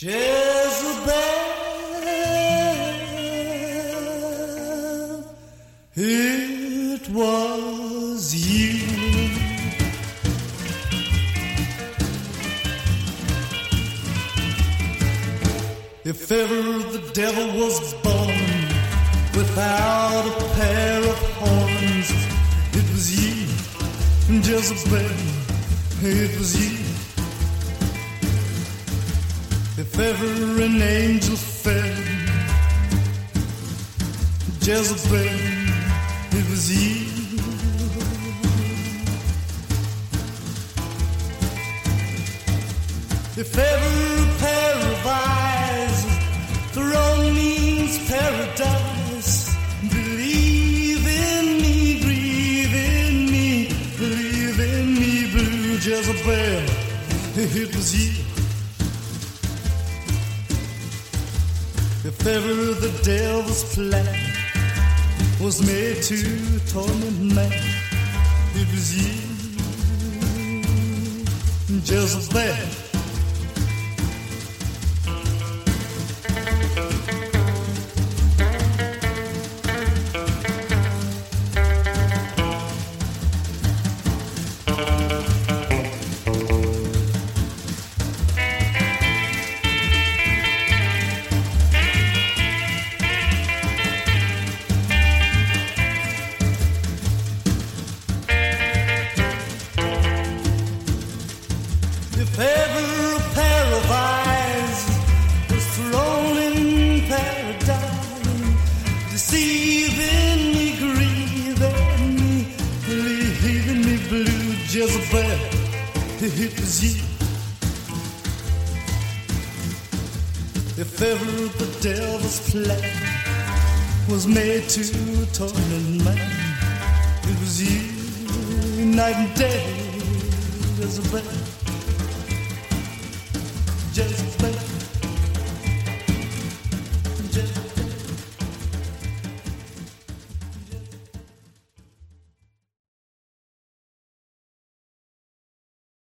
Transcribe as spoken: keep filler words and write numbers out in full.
Jezebel, it was you. If ever the devil was born without a pair of horns, it was you, Jezebel, it was you. If ever an angel fell, Jezebel, it was you. If ever a pair of eyes throne means paradise, believe in me, breathe in me, believe in me, blue Jezebel, it was you. If ever the devil's plan was made to torment man, it was you, Jezebel. If ever a pair of eyes was thrown in paradise, deceiving me, grieving me, leaving me blue, Jezebel, it was you. If ever the devil's plan was made to torment man, it was you, night and day, Jezebel. Just